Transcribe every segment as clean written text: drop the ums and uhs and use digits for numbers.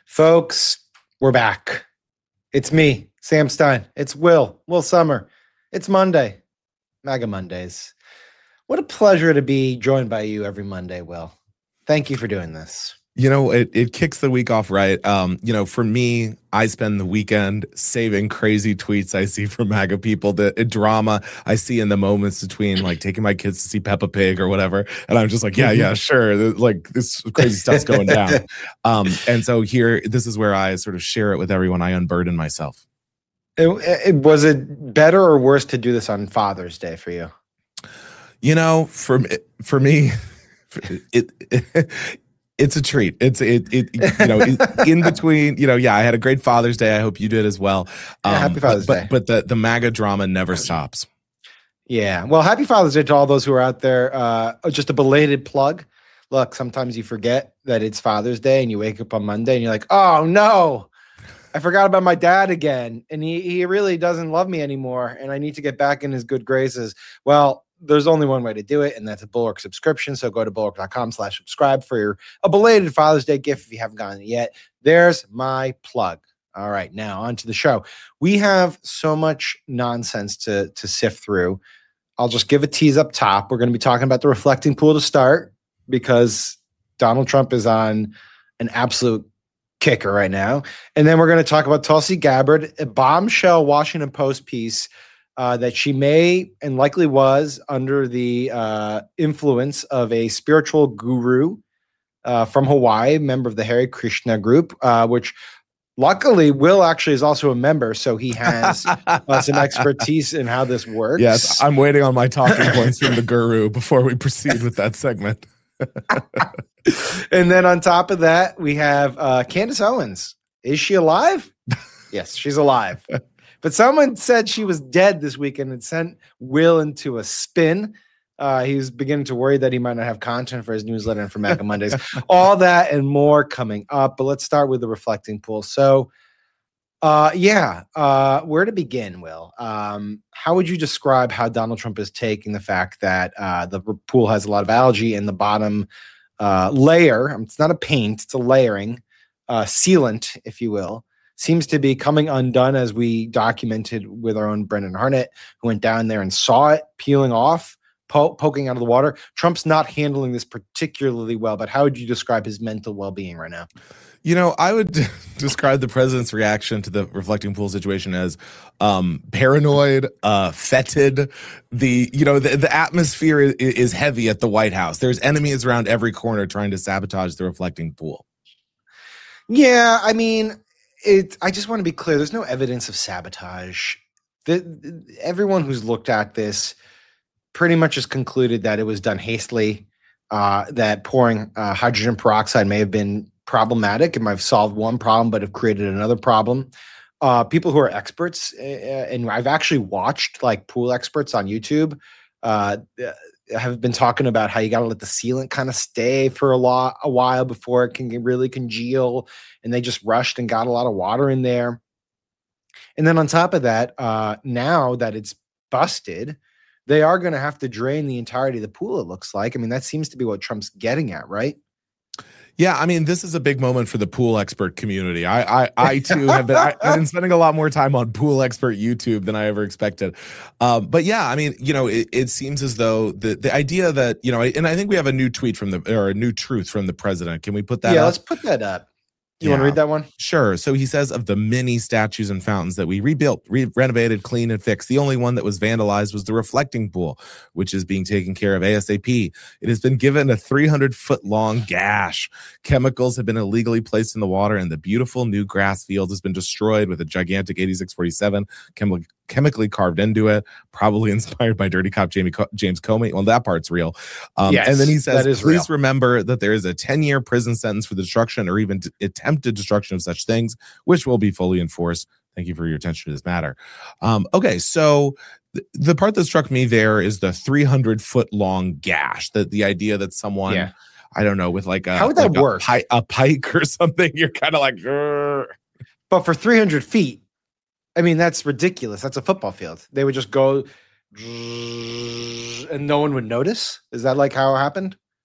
Folks, we're back. It's me, Sam Stein. It's Will Summer. It's Monday, MAGA Mondays. What a pleasure to be joined by you every Monday, Will. Thank you for doing this. You know, it kicks the week off right. For me, I spend the weekend saving crazy tweets I see from MAGA people, the drama I see in the moments between like taking my kids to see Peppa Pig or whatever. And I'm just like, yeah, sure. Like this crazy stuff's going down. And so here, this is where I sort of share it with everyone. I unburden myself. Was it better or worse to do this on Father's Day for you? You know, for me, it's a treat. In between, I had a great Father's Day. I hope you did as well. Happy Father's Day. But the MAGA drama never stops. Yeah. Well, happy Father's Day to all those who are out there. Just a belated plug. Look, sometimes you forget that it's Father's Day and you wake up on Monday and you're like, oh no, I forgot about my dad again. And he really doesn't love me anymore. And I need to get back in his good graces. Well, there's only one way to do it, and that's a Bulwark subscription. So go to bulwark.com/subscribe for a belated Father's Day gift if you haven't gotten it yet. There's my plug. All right, now on to the show. We have so much nonsense to sift through. I'll just give a tease up top. We're going to be talking about the reflecting pool to start because Donald Trump is on an absolute kicker right now. And then we're going to talk about Tulsi Gabbard, a bombshell Washington Post piece that she may and likely was under the influence of a spiritual guru from Hawaii, member of the Hare Krishna group, which luckily Will actually is also a member, so he has some expertise in how this works. Yes, I'm waiting on my talking points from the guru before we proceed with that segment. And then on top of that, we have Candace Owens. Is she alive? Yes, she's alive. But someone said she was dead this weekend and sent Will into a spin. He was beginning to worry that he might not have content for his newsletter and for MAGA Mondays. All that and more coming up. But let's start with the reflecting pool. So, where to begin, Will? How would you describe how Donald Trump is taking the fact that the pool has a lot of algae in the bottom layer? It's not a paint, it's a layering, sealant, if you will. Seems to be coming undone, as we documented with our own Brendan Harnett, who went down there and saw it peeling off, poking out of the water. Trump's not handling this particularly well, but how would you describe his mental well-being right now? You know, I would describe the president's reaction to the reflecting pool situation as paranoid, fetid. The atmosphere is heavy at the White House. There's enemies around every corner trying to sabotage the reflecting pool. Yeah, I mean, I just want to be clear. There's no evidence of sabotage. Everyone who's looked at this pretty much has concluded that it was done hastily, that pouring hydrogen peroxide may have been problematic. It might have solved one problem, but have created another problem. People who are experts, and I've actually watched like pool experts on YouTube, have been talking about how you got to let the sealant kind of stay for a while before it can really congeal. And they just rushed and got a lot of water in there. And then on top of that, now that it's busted, they are going to have to drain the entirety of the pool, it looks like. I mean, that seems to be what Trump's getting at, right? Yeah, I mean, this is a big moment for the pool expert community. I too have I've been spending a lot more time on pool expert YouTube than I ever expected. But yeah, I mean, it seems as though the idea that, and I think we have a new tweet or a new truth from the president. Can we put that up? Yeah, let's put that up. You want to read that one? Sure. So he says, of the many statues and fountains that we rebuilt, renovated, cleaned, and fixed, the only one that was vandalized was the reflecting pool, which is being taken care of ASAP. It has been given a 300-foot-long gash. Chemicals have been illegally placed in the water, and the beautiful new grass field has been destroyed with a gigantic 8647 chemically carved into it, probably inspired by Dirty Cop James Comey. Well, that part's real. Yes, and then he says, please real. Remember that there is a 10-year prison sentence for the destruction or even attempted destruction of such things, which will be fully enforced. Thank you for your attention to this matter. Okay, so the part that struck me there is the 300-foot-long gash, the idea that someone... Yeah. I don't know, with like a, how would that work? A pike or something, you're kind of like, Grr. But for 300 feet, I mean, that's ridiculous. That's a football field. They would just go and no one would notice. Is that like how it happened?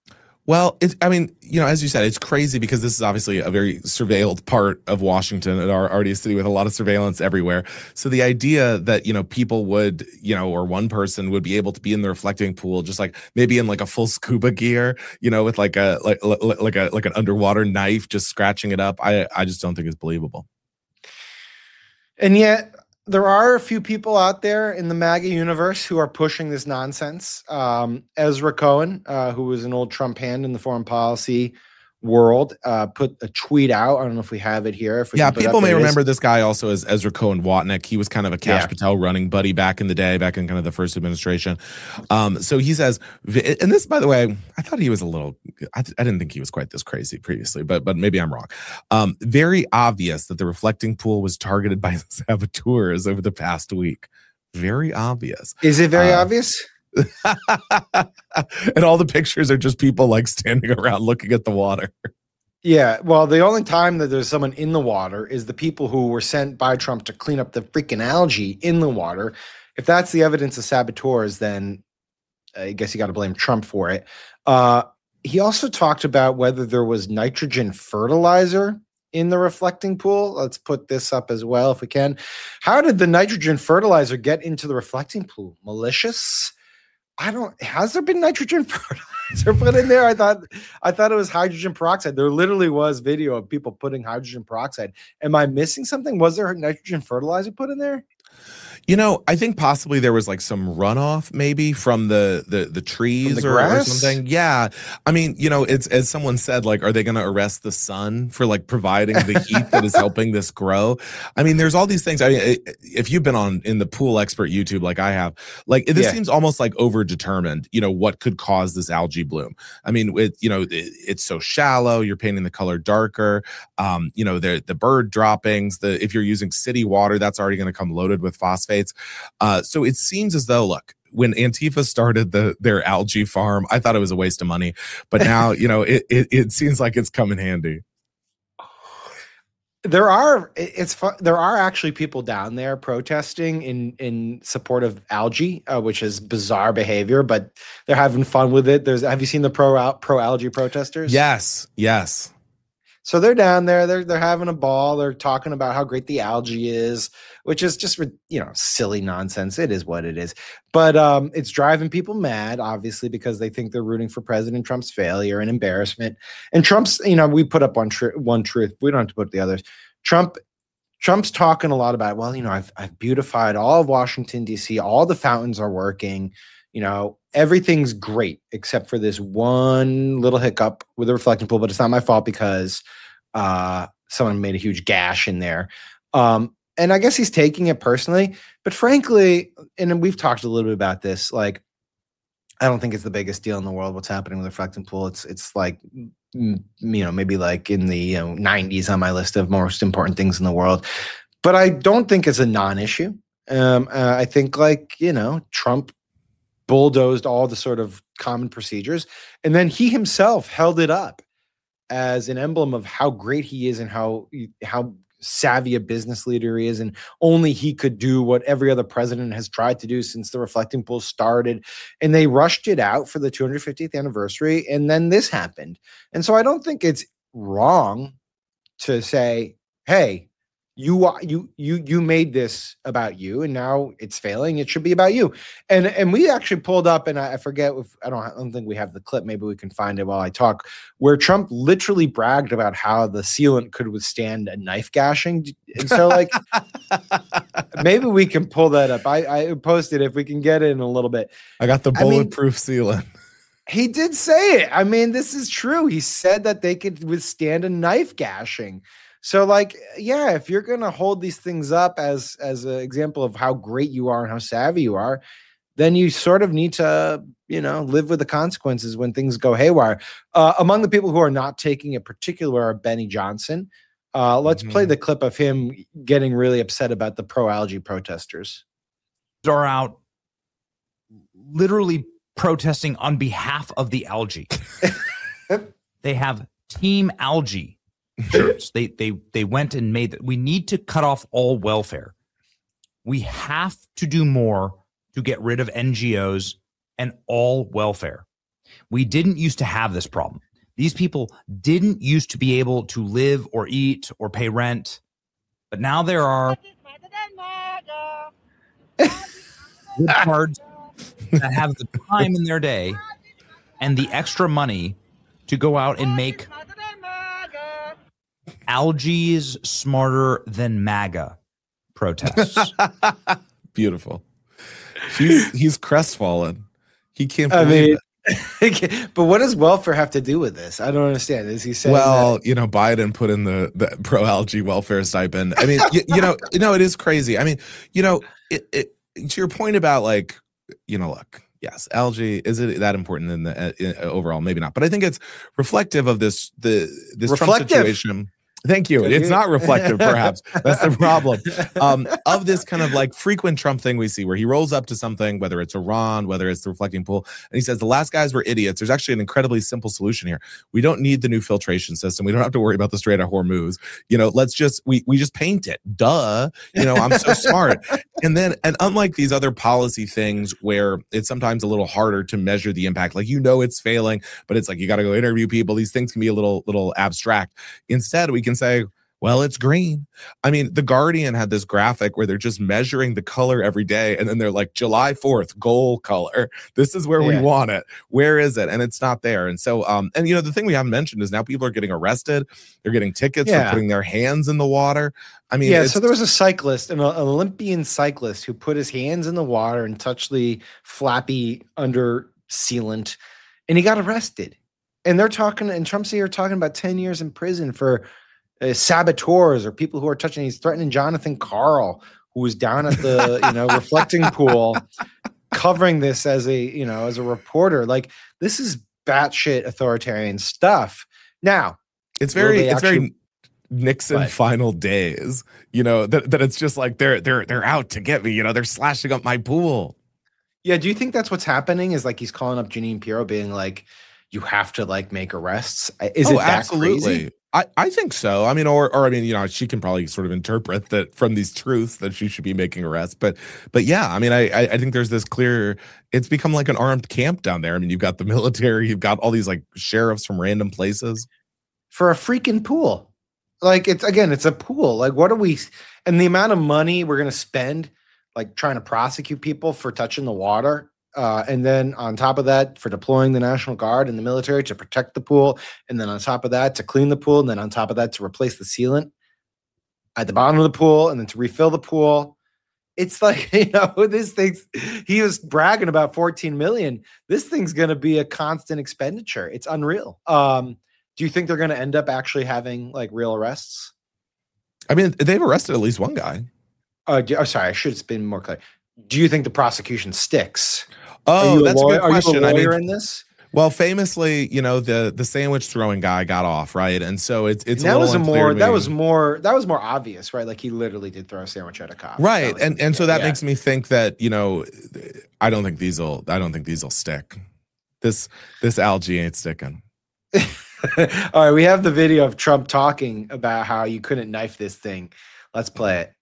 Well, I mean, as you said, it's crazy because this is obviously a very surveilled part of Washington and already a city with a lot of surveillance everywhere. So the idea that, people would, or one person would be able to be in the reflecting pool, just like maybe in like a full scuba gear, with like an underwater knife, just scratching it up. I just don't think it's believable. And yet there are a few people out there in the MAGA universe who are pushing this nonsense. Ezra Cohen, who was an old Trump hand in the foreign policy world, put a tweet out. I don't know if we have it here. People may remember this guy also as Ezra Cohen Watnick. He was kind of a Kash Patel running buddy back in the day, back in kind of the first administration. So he says, and this, by the way, I thought he was I didn't think he was quite this crazy previously, but maybe I'm wrong. Very obvious that the reflecting pool was targeted by saboteurs over the past week. Very obvious. Is it very obvious? And all the pictures are just people like standing around looking at the water. Yeah, well, the only time that there's someone in the water is the people who were sent by Trump to clean up the freaking algae in the water. If that's the evidence of saboteurs, then I guess you got to blame Trump for it. He also talked about whether there was nitrogen fertilizer in the reflecting pool. Let's put this up as well if we can. How did the nitrogen fertilizer get into the reflecting pool? Malicious? Has there been nitrogen fertilizer put in there? I thought it was hydrogen peroxide. There literally was video of people putting hydrogen peroxide. Am I missing something? Was there nitrogen fertilizer put in there? I think possibly there was like some runoff maybe from the trees or something. Yeah. I mean, it's, as someone said, like, are they going to arrest the sun for like providing the heat that is helping this grow? I mean, there's all these things. I mean, if you've been in the pool expert YouTube, like I have, like this seems almost like overdetermined, what could cause this algae bloom. I mean, it's so shallow, you're painting the color darker. The bird droppings, if you're using city water, that's already going to come loaded with phosphates. So it seems as though, look, when Antifa started their algae farm, I thought it was a waste of money, but now, it seems like it's come in handy. There are actually people down there protesting in support of algae, which is bizarre behavior, but they're having fun with it. Have you seen the pro algae protesters? Yes. So they're down there, they're having a ball. They're talking about how great the algae is, which is just, silly nonsense. It is what it is. But it's driving people mad, obviously, because they think they're rooting for President Trump's failure and embarrassment. And Trump's, we put up one truth. We don't have to put the others. Trump's talking a lot about, I've beautified all of Washington, D.C. All the fountains are working. Everything's great except for this one little hiccup with the reflecting pool, but it's not my fault because someone made a huge gash in there. And I guess he's taking it personally, but frankly, and we've talked a little bit about this, like, I don't think it's the biggest deal in the world what's happening with the reflecting pool. It's like, maybe like in the 90s on my list of most important things in the world, but I don't think it's a non-issue. I think Trump bulldozed all the sort of common procedures, and then he himself held it up as an emblem of how great he is and how savvy a business leader he is, and only he could do what every other president has tried to do since the reflecting pool started. And they rushed it out for the 250th anniversary, and then this happened. And so I don't think it's wrong to say, hey, you made this about you, and now it's failing. It should be about you. And we actually pulled up, and I forget if I don't think we have the clip. Maybe we can find it while I talk, where Trump literally bragged about how the sealant could withstand a knife gashing. And so, like, maybe we can pull that up. I posted if we can get it in a little bit. I got the bulletproof sealant. He did say it. I mean, this is true. He said that they could withstand a knife gashing. So, like, yeah, if you're going to hold these things up as an example of how great you are and how savvy you are, then you sort of need to, live with the consequences when things go haywire. Among the people who are not taking it particular are Benny Johnson. Let's play the clip of him getting really upset about the pro-algae protesters. Are out literally protesting on behalf of the algae. They have Team Algae shirts. They went and made that. We need to cut off all welfare. We have to do more to get rid of NGOs and all welfare. We didn't used to have this problem. These people didn't used to be able to live or eat or pay rent. But now there are good cards that have the time in their day and the extra money to go out and make algae's smarter than MAGA protests. Beautiful. He's crestfallen. He can't believe it. But what does welfare have to do with this? I don't understand. Is he saying Biden put in the pro algae welfare stipend? I mean, it is crazy. I mean, to your point about like, look, yes, algae, is it that important in the overall? Maybe not, but I think it's reflective of this Trump situation. Thank you. It's not reflective, perhaps. That's the problem. Of this kind of like frequent Trump thing we see where he rolls up to something, whether it's Iran, whether it's the reflecting pool, and he says, the last guys were idiots. There's actually an incredibly simple solution here. We don't need the new filtration system. We don't have to worry about the Strait of Hormuz. Let's just, we just paint it. Duh. I'm so smart. And unlike these other policy things where it's sometimes a little harder to measure the impact, like, it's failing, but it's like, you got to go interview people. These things can be a little abstract. Instead, we can say, well, it's green. I mean, The Guardian had this graphic where they're just measuring the color every day. And then they're like, July 4th, gold color. This is where we want it. Where is it? And it's not there. And so, the thing we haven't mentioned is now people are getting arrested. They're getting tickets for putting their hands in the water. I mean, so there was a cyclist, an Olympian cyclist, who put his hands in the water and touched the flappy under sealant, and he got arrested. And they're talking, and Trump's here talking about 10 years in prison for saboteurs or people who are touching. He's threatening Jonathan Karl, who was down at the reflecting pool, covering this as a reporter. Like, this is batshit authoritarian stuff. Now, it's very Nixon final days. That it's just like they're out to get me. They're slashing up my pool. Yeah, do you think that's what's happening? Is like he's calling up Jeanine Pirro, being like, you have to like make arrests? Is it that absolutely crazy? I think so. I mean, or she can probably sort of interpret that from these truths that she should be making arrests. But yeah, I mean, I think there's this clear, it's become like an armed camp down there. I mean, you've got the military, you've got all these like sheriffs from random places. For a freaking pool. Like, it's a pool. Like, and the amount of money we're going to spend, like trying to prosecute people for touching the water. And then on top of that, for deploying the National Guard and the military to protect the pool. And then on top of that, to clean the pool. And then on top of that, to replace the sealant at the bottom of the pool. And then to refill the pool. It's like, this thing's, he was bragging about 14 million. This thing's going to be a constant expenditure. It's unreal. Do you think they're going to end up actually having like real arrests? I mean, they've arrested at least one guy. Sorry, I should have been more clear. Do you think the prosecution sticks? Oh, that's a good question. Are you a lawyer in this? Well, famously, the sandwich throwing guy got off, right? And so it's that was more obvious, right? Like, he literally did throw a sandwich at a cop, right? And so that makes me think that I don't think these will stick. This algae ain't sticking. All right, we have the video of Trump talking about how you couldn't knife this thing. Let's play it.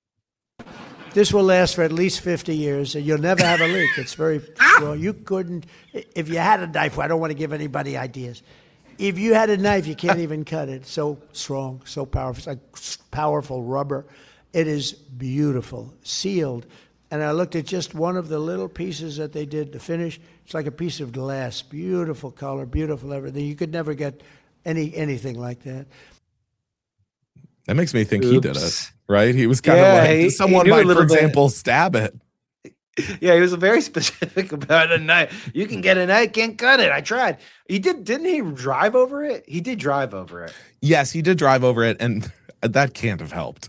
This will last for at least 50 years, and you'll never have a leak. It's very well. You couldn't, if you had a knife. I don't want to give anybody ideas. If you had a knife, you can't even cut it. So strong, so powerful. It's like powerful rubber. It is beautiful, sealed. And I looked at just one of the little pieces that they did to finish. It's like a piece of glass. Beautiful color, beautiful everything. You could never get anything like that. That makes me think he did it, right? He was kind of like, someone might, for example, stab it. Yeah, he was very specific about a knife. You can get a knife, can't cut it. I tried. Didn't he drive over it? He did drive over it. Yes, he did drive over it, and that can't have helped.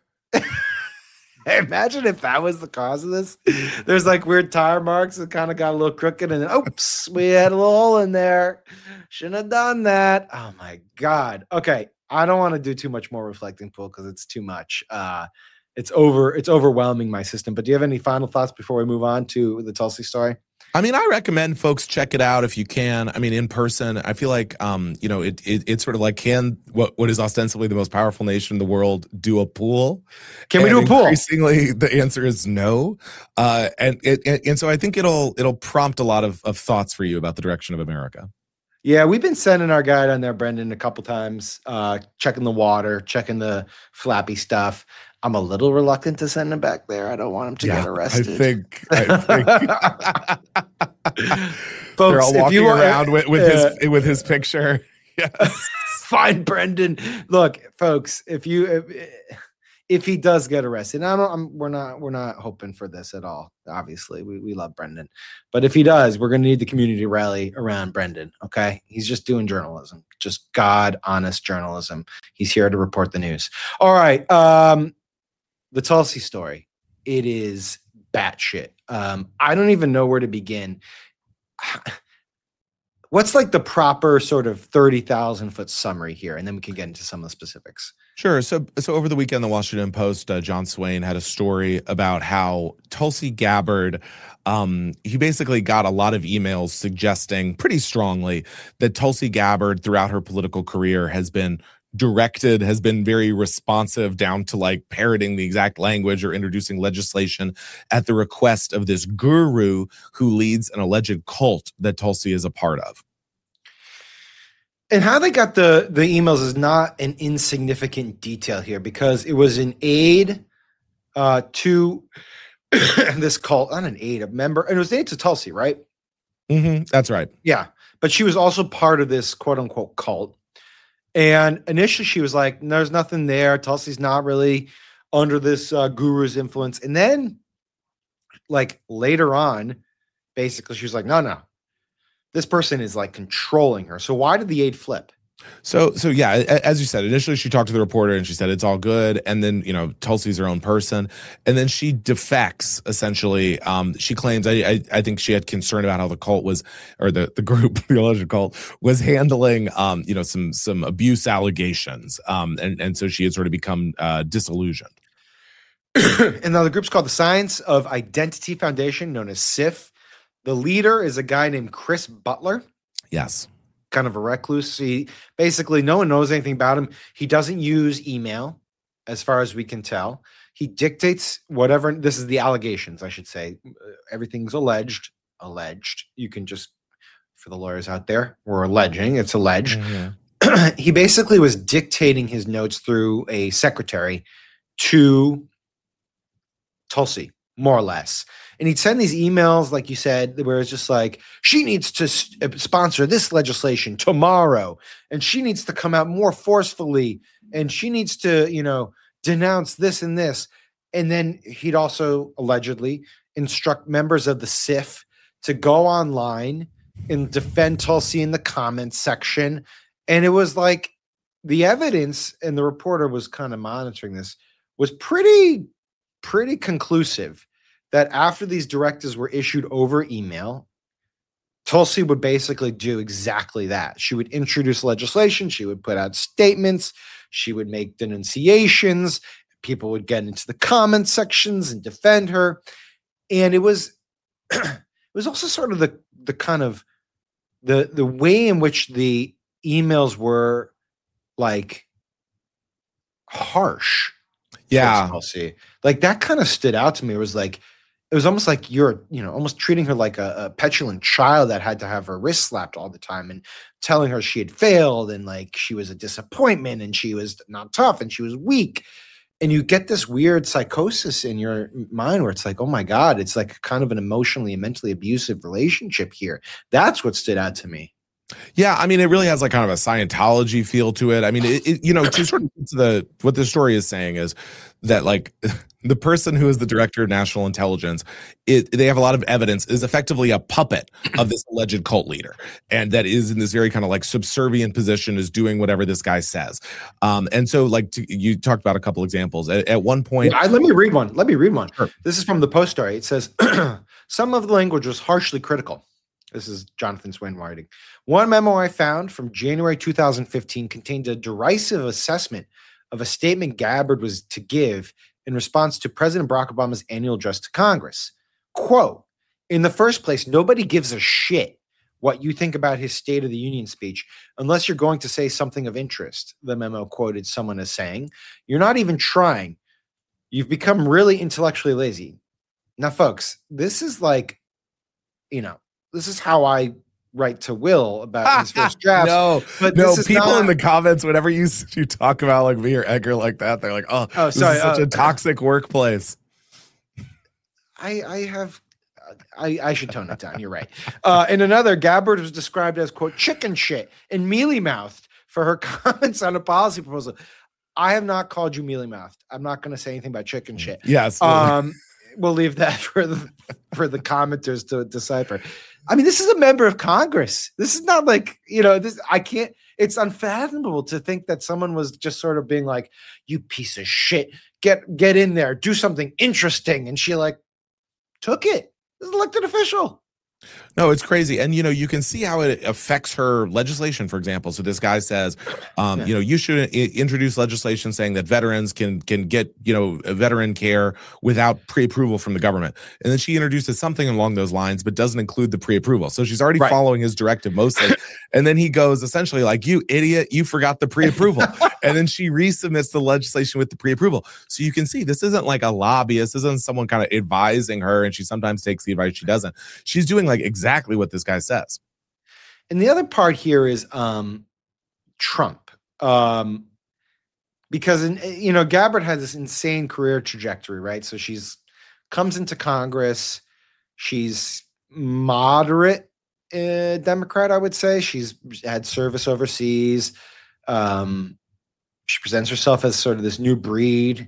Imagine if that was the cause of this. There's like weird tire marks that kind of got a little crooked, and then oops, we had a little hole in there. Shouldn't have done that. Oh my God. Okay. I don't want to do too much more reflecting pool because it's too much. It's overwhelming my system. But do you have any final thoughts before we move on to the Tulsi story? I mean, I recommend folks check it out if you can. I mean, in person, I feel like, it's sort of like, can what is ostensibly the most powerful nation in the world do a pool? Can we do a pool? Increasingly, the answer is no. And so I think it'll prompt a lot of thoughts for you about the direction of America. Yeah, we've been sending our guy down there, Brendan, a couple times, checking the water, checking the flappy stuff. I'm a little reluctant to send him back there. I don't want him to get arrested. I think Folks, they're all walking around with his picture. Yes. Fine, Brendan. Look, folks, if he does get arrested, we're not hoping for this at all. Obviously, we love Brendan, but if he does, we're going to need the community to rally around Brendan. Okay, he's just doing journalism, just God honest journalism. He's here to report the news. All right, the Tulsi story. It is batshit. I don't even know where to begin. What's like the proper sort of 30,000-foot summary here, and then we can get into some of the specifics. Sure. So over the weekend, the Washington Post, John Swain had a story about how Tulsi Gabbard, he basically got a lot of emails suggesting pretty strongly that Tulsi Gabbard throughout her political career has been very responsive down to like parroting the exact language or introducing legislation at the request of this guru who leads an alleged cult that Tulsi is a part of. And how they got the emails is not an insignificant detail here, because it was an aide to this cult, not an aide, a member, and it was an aide to Tulsi, right? Mm-hmm, that's right. Yeah, but she was also part of this quote unquote cult. And initially she was like, there's nothing there. Tulsi's not really under this guru's influence. And then like later on, basically she was like, no. This person is like controlling her. So why did the aide flip? So yeah, as you said, initially she talked to the reporter and she said it's all good. And then, Tulsi's her own person. And then she defects, essentially. She claims, I think she had concern about how the cult was, or the group, the alleged cult, was handling, some abuse allegations. And so she had sort of become disillusioned. And now the group's called the Science of Identity Foundation, known as SIF. The leader is a guy named Chris Butler. Yes. Kind of a recluse. He basically, no one knows anything about him. He doesn't use email, as far as we can tell. He dictates whatever. This is the allegations, I should say. Everything's alleged. You can just, for the lawyers out there, we're alleging. It's alleged. Mm-hmm. He basically was dictating his notes through a secretary to Tulsi, more or less. And he'd send these emails, like you said, where it's just like, she needs to sponsor this legislation tomorrow, and she needs to come out more forcefully, and she needs to, denounce this and this. And then he'd also allegedly instruct members of the SIF to go online and defend Tulsi in the comments section. And it was like the evidence, and the reporter was kind of monitoring this, was pretty conclusive that after these directives were issued over email, Tulsi would basically do exactly that. She would introduce legislation. She would put out statements. She would make denunciations. People would get into the comment sections and defend her. And it was also sort of the kind of the way in which the emails were like harsh. Yeah. Tulsi. Like that kind of stood out to me. It was almost like you're, almost treating her like a petulant child that had to have her wrist slapped all the time and telling her she had failed and like she was a disappointment and she was not tough and she was weak. And you get this weird psychosis in your mind where it's like, oh my God, it's like kind of an emotionally and mentally abusive relationship here. That's what stood out to me. Yeah, I mean, it really has like kind of a Scientology feel to it. I mean, to sort of what the story is saying is that like the person who is the director of national intelligence, they have a lot of evidence, is effectively a puppet of this alleged cult leader, and that is in this very kind of like subservient position, is doing whatever this guy says. And so like you talked about a couple examples. At one point, let me read one. Sure. This is from the Post story. It says some of the language was harshly critical. This is Jonathan Swain writing. One memo I found from January 2015 contained a derisive assessment of a statement Gabbard was to give in response to President Barack Obama's annual address to Congress. Quote, In the first place, nobody gives a shit what you think about his State of the Union speech, unless you're going to say something of interest. The memo quoted someone as saying, "You're not even trying. You've become really intellectually lazy." Now, folks, this is like, this is how I write to Will about his first draft. But people in the comments, whenever you talk about like me or Edgar like that, they're like, "Oh, this is such a toxic workplace." I should tone it down. You're right. In another, Gabbard was described as, quote, chicken shit and mealy-mouthed for her comments on a policy proposal. I have not called you mealy-mouthed. I'm not going to say anything about chicken shit. Yes. We'll leave that for the commenters to decipher. I mean, this is a member of Congress. This is not like, it's unfathomable to think that someone was just sort of being like, "You piece of shit, get in there, do something interesting." And she took it. This is an elected official. No, it's crazy. And, you can see how it affects her legislation, for example. So this guy says, you should introduce legislation saying that veterans can get, veteran care without pre-approval from the government. And then she introduces something along those lines, but doesn't include the pre-approval. So she's already following his directive mostly. And then he goes essentially like, "You idiot, you forgot the pre-approval." And then she resubmits the legislation with the pre-approval. So you can see this isn't like a lobbyist. This isn't someone kind of advising her, and she sometimes takes the advice she doesn't. She's doing like exactly what this guy says. And the other part here is Trump. Because, Gabbard has this insane career trajectory, right? So she's comes into Congress. She's moderate Democrat, I would say. She's had service overseas. She presents herself as sort of this new breed.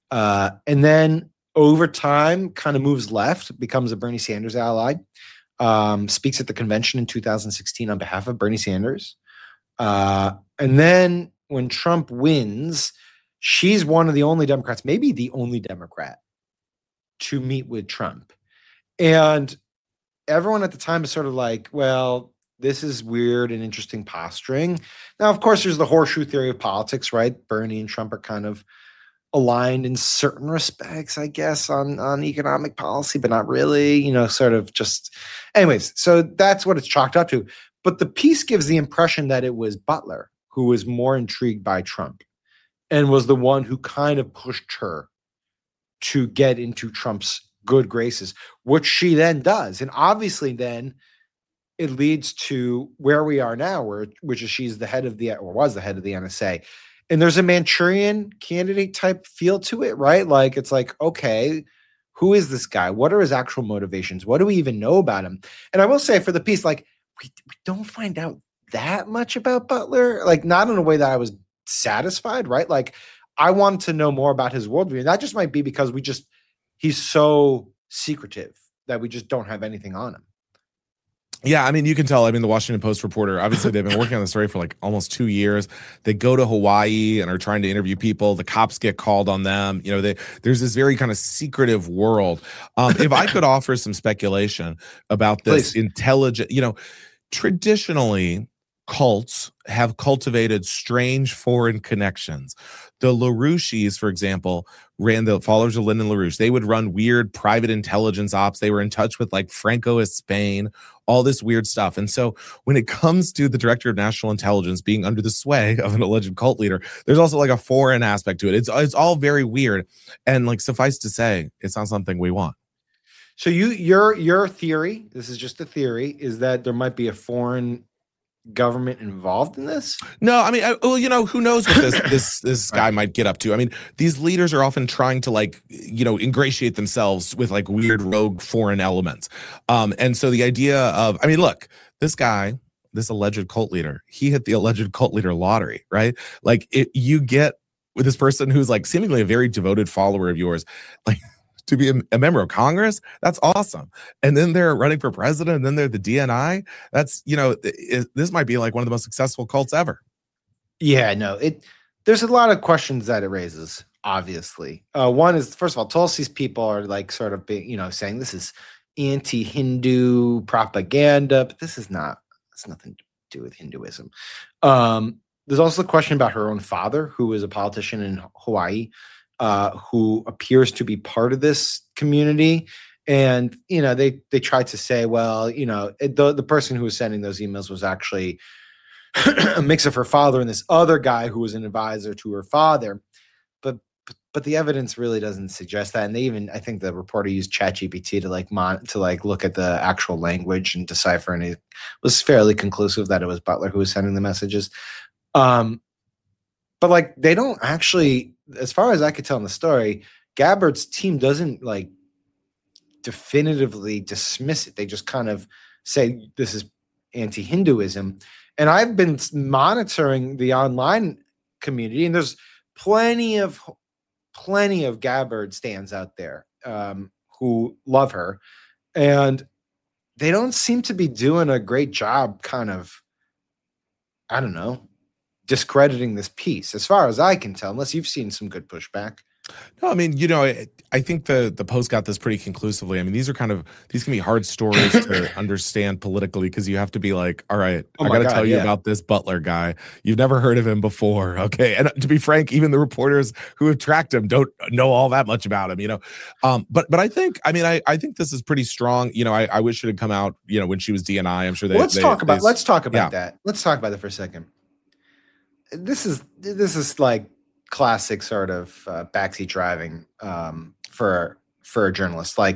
And then over time kind of moves left, becomes a Bernie Sanders ally. Speaks at the convention in 2016 on behalf of Bernie Sanders. And then when Trump wins, she's one of the only Democrats, maybe the only Democrat, to meet with Trump. And everyone at the time is sort of like, well, this is weird and interesting posturing. Now, of course, there's the horseshoe theory of politics, right? Bernie and Trump are kind of aligned in certain respects, I guess, on economic policy, but not really, sort of just. Anyways, so that's what it's chalked up to. But the piece gives the impression that it was Butler who was more intrigued by Trump and was the one who kind of pushed her to get into Trump's good graces, which she then does. And obviously then it leads to where we are now, which is she's the head of was the head of the NSA. And there's a Manchurian candidate type feel to it, right? Like, it's like, okay, who is this guy? What are his actual motivations? What do we even know about him? And I will say for the piece, like, we don't find out that much about Butler, like not in a way that I was satisfied, right? Like, I wanted to know more about his worldview. And that just might be because he's so secretive that we just don't have anything on him. Yeah, I mean, you can tell. I mean, the Washington Post reporter, obviously, they've been working on the story for like almost 2 years. They go to Hawaii and are trying to interview people. The cops get called on them. There's this very kind of secretive world. If I could offer some speculation about this intelligent, traditionally, cults have cultivated strange foreign connections. The LaRouches, for example, ran the followers of Lyndon LaRouche. They would run weird private intelligence ops. They were in touch with like Francoist Spain, all this weird stuff. And so when it comes to the director of national intelligence being under the sway of an alleged cult leader, there's also like a foreign aspect to it. It's all very weird. And like, suffice to say, it's not something we want. So your theory, this is just a theory, is that there might be a foreign government involved in this? No, I mean, who knows what this guy might get up to? I mean, these leaders are often trying to ingratiate themselves with like weird rogue foreign elements. And so the idea of, I mean, look, this guy, this alleged cult leader, he hit the alleged cult leader lottery, right? Like you get with this person who's like seemingly a very devoted follower of yours, like to be a member of Congress, that's awesome. And then they're running for president, and then they're the DNI. That's, this might be like one of the most successful cults ever. Yeah, no, there's a lot of questions that it raises, obviously. One is, first of all, Tulsi's people are like sort of being, saying this is anti-Hindu propaganda, but this is not, it's nothing to do with Hinduism. There's also the question about her own father, who is a politician in Hawaii, who appears to be part of this community. And, they tried to say, well, the person who was sending those emails was actually a mix of her father and this other guy who was an advisor to her father. But the evidence really doesn't suggest that. And I think the reporter used ChatGPT to look at the actual language and decipher. And it was fairly conclusive that it was Butler who was sending the messages. But they don't actually, as far as I could tell in the story, Gabbard's team doesn't definitively dismiss it. They just kind of say this is anti-Hinduism. And I've been monitoring the online community, and there's plenty of Gabbard stands out there who love her, and they don't seem to be doing a great job kind of, I don't know, discrediting this piece as far as I can tell, unless you've seen some good pushback. No, I mean, I think the Post got this pretty conclusively. I mean, these can be hard stories to understand politically, because you have to be like, all right, I got to tell you about this Butler guy. You've never heard of him before. Okay. And to be frank, even the reporters who have tracked him don't know all that much about him, But I think this is pretty strong. I wish it had come out, when she was DNI. I'm sure let's talk about that. Let's talk about that for a second. This is like classic sort of backseat driving for a journalist. But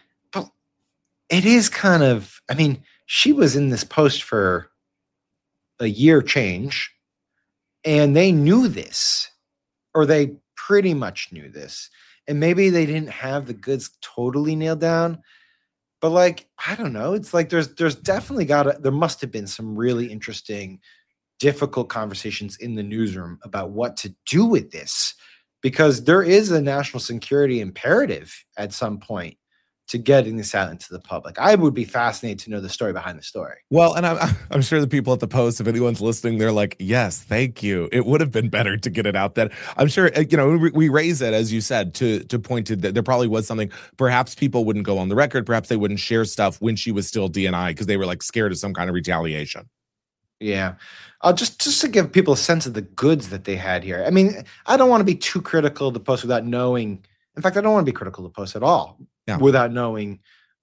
it is kind of, I mean, she was in this post for a year change, and they knew this, or they pretty much knew this, and maybe they didn't have the goods totally nailed down, but I don't know. It's there's definitely there must have been some really interesting, difficult conversations in the newsroom about what to do with this, because there is a national security imperative at some point to getting this out into the public. I would be fascinated to know the story behind the story. Well, and I'm sure the people at the Post, if anyone's listening, they're like, yes, thank you. It would have been better to get it out then. I'm sure, we raise it, as you said, to point to that there probably was something. Perhaps people wouldn't go on the record. Perhaps they wouldn't share stuff when she was still DNI because they were scared of some kind of retaliation. Yeah. Just to give people a sense of the goods that they had here. I mean, I don't want to be too critical of the Post without knowing. In fact, I don't want to be critical of the Post at all without knowing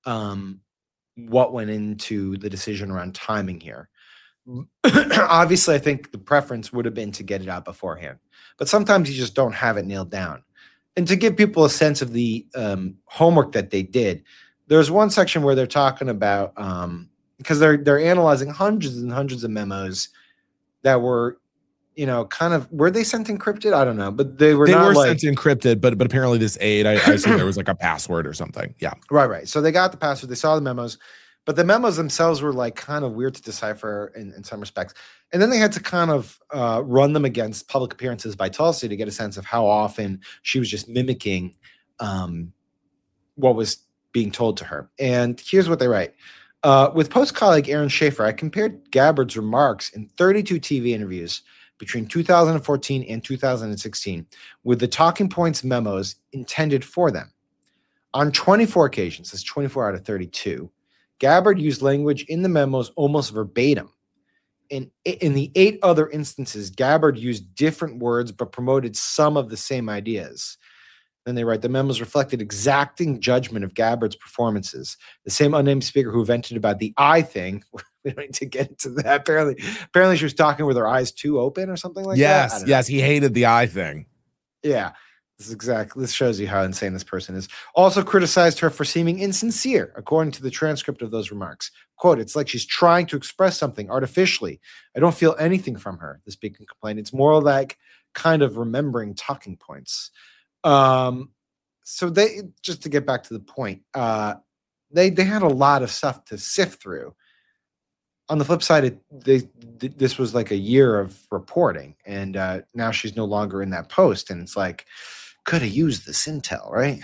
what went into the decision around timing here. Obviously, I think the preference would have been to get it out beforehand. But sometimes you just don't have it nailed down. And to give people a sense of the homework that they did, there's one section where they're talking about because they're analyzing hundreds and hundreds of memos that were, were they sent encrypted? I don't know, but they were sent encrypted, but apparently this aid, I assume there was a password or something. Yeah. Right. So they got the password, they saw the memos, but the memos themselves were kind of weird to decipher in some respects. And then they had to kind of run them against public appearances by Tulsi to get a sense of how often she was just mimicking what was being told to her. And here's what they write. With Post colleague Aaron Schaefer, I compared Gabbard's remarks in 32 TV interviews between 2014 and 2016 with the talking points memos intended for them. On 24 occasions, that's 24 out of 32, Gabbard used language in the memos almost verbatim. In the 8 other instances, Gabbard used different words but promoted some of the same ideas. Then they write, the memos reflected exacting judgment of Gabbard's performances. The same unnamed speaker who vented about the eye thing. We don't need to get into that. Apparently she was talking with her eyes too open or something like that. Yes, he hated the eye thing. Yeah, this shows you how insane this person is. Also criticized her for seeming insincere, according to the transcript of those remarks. Quote, it's like she's trying to express something artificially. I don't feel anything from her, the speaker complained. It's more like kind of remembering talking points. So they, just to get back to the point, they had a lot of stuff to sift through. On the flip side, this was a year of reporting, and now she's no longer in that post, and it's could have used this intel, right?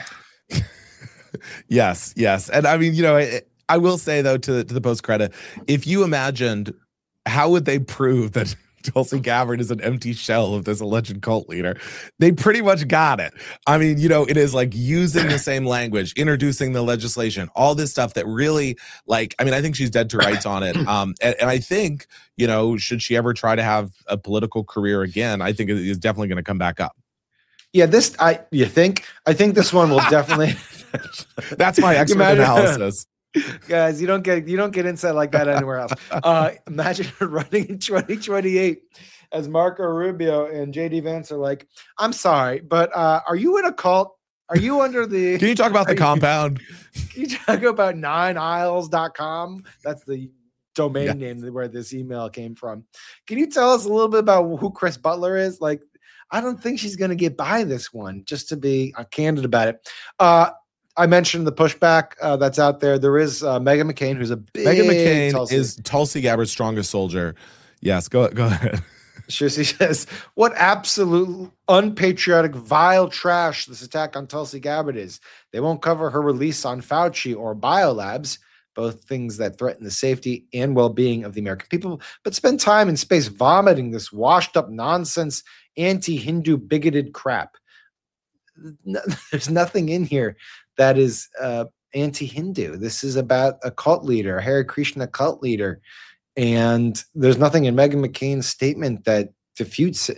Yes. And I mean, I will say though, to the Post credit, if you imagined, how would they prove that Tulsi Gabbard is an empty shell of this alleged cult leader? They pretty much got it. I mean, it is using the same language, introducing the legislation, all this stuff that really, I think she's dead to rights on it. And I think, should she ever try to have a political career again, I think it is definitely going to come back up. Yeah, I think this one will definitely That's my expert analysis. Guys, you don't get insight like that anywhere else. Imagine running in 2028 as Marco Rubio and JD Vance are like, I'm sorry, but are you in a cult? Are you under the Can you talk about the compound? Can you talk about 9aisles.com? That's the domain name where this email came from. Can you tell us a little bit about who Chris Butler is? Like, I don't think she's going to get by this one, just to be candid about it. I mentioned the pushback that's out there. There is Meghan McCain, who's a big Meghan McCain Tulsi. is Tulsi Gabbard's strongest soldier. Yes, go ahead. She says, what absolute unpatriotic, vile trash this attack on Tulsi Gabbard is. They won't cover her release on Fauci or biolabs, both things that threaten the safety and well-being of the American people, but spend time and space vomiting this washed-up nonsense, anti-Hindu, bigoted crap. There's nothing in here that is anti-Hindu. This is about a cult leader, a Hare Krishna cult leader. And there's nothing in Meghan McCain's statement that disputes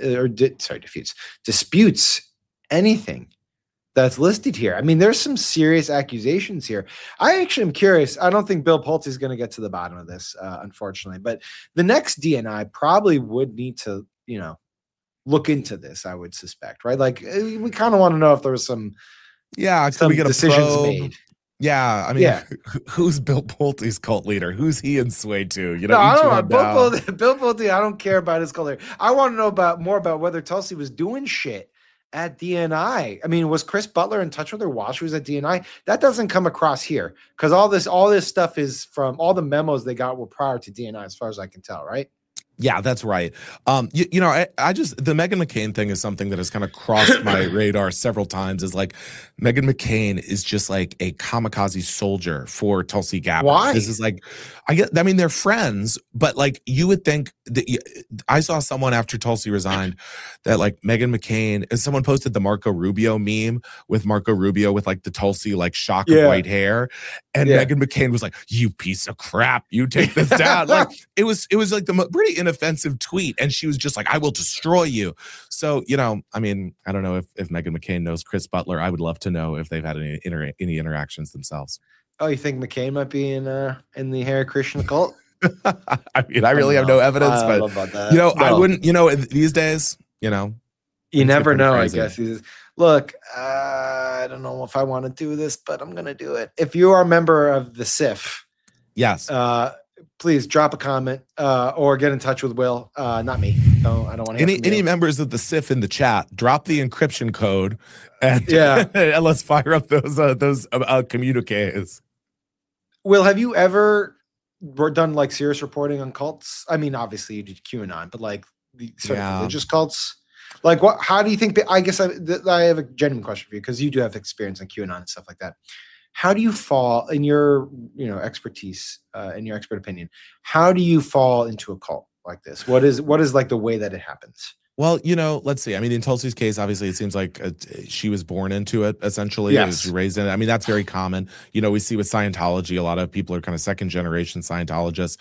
anything that's listed here. I mean, there's some serious accusations here. I actually am curious. I don't think Bill Pulte is going to get to the bottom of this, unfortunately. But the next DNI probably would need to, look into this, I would suspect, right? Like, we kind of want to know if there was some decisions made. Yeah, I mean, who's Bill Pulte's cult leader? Who's he in sway to? No, I don't know. Bill Pulte, I don't care about his cult leader. I want to know more about whether Tulsi was doing shit at DNI. I mean, was Chris Butler in touch with her while she was at DNI? That doesn't come across here because all this stuff is from all the memos they got were prior to DNI, as far as I can tell, right? Yeah, that's right. I just, the Meghan McCain thing is something that has kind of crossed my radar several times. Is like, Meghan McCain is just like a kamikaze soldier for Tulsi Gabbard. Why? This is like, I mean, they're friends, but like, you would think that I saw someone after Tulsi resigned that like Meghan McCain, and someone posted the Marco Rubio meme with Marco Rubio with like the Tulsi like shock of white hair. And Meghan McCain was like, you piece of crap, you take this down. Like, it was like the pretty inoffensive tweet, and she was just like, I will destroy you. So, I mean, I don't know if Meghan McCain knows Chris Butler. I would love to know if they've had any interactions themselves. Oh, you think McCain might be in the Hare Krishna cult? I mean, I really have no evidence, but about that. I wouldn't, these days, you never know, crazy. I guess. Look, I don't know if I want to do this, but I'm going to do it. If you are a member of the SIF, yes, please drop a comment or get in touch with Will. Not me. No, I don't want to hear any members of the SIF in the chat. Drop the encryption code and and let's fire up those communiques. Will, have you ever done like serious reporting on cults? I mean, obviously you did QAnon, but like the sort of religious cults. Like, what? How do you think? I guess I have a genuine question for you because you do have experience on QAnon and stuff like that. How do you fall in your expertise, in your expert opinion? How do you fall into a cult like this? What is like the way that it happens? Well, let's see. I mean, in Tulsi's case, obviously, it seems like she was born into it, essentially. Yes. She was raised in it. I mean, that's very common. We see with Scientology, a lot of people are kind of second-generation Scientologists.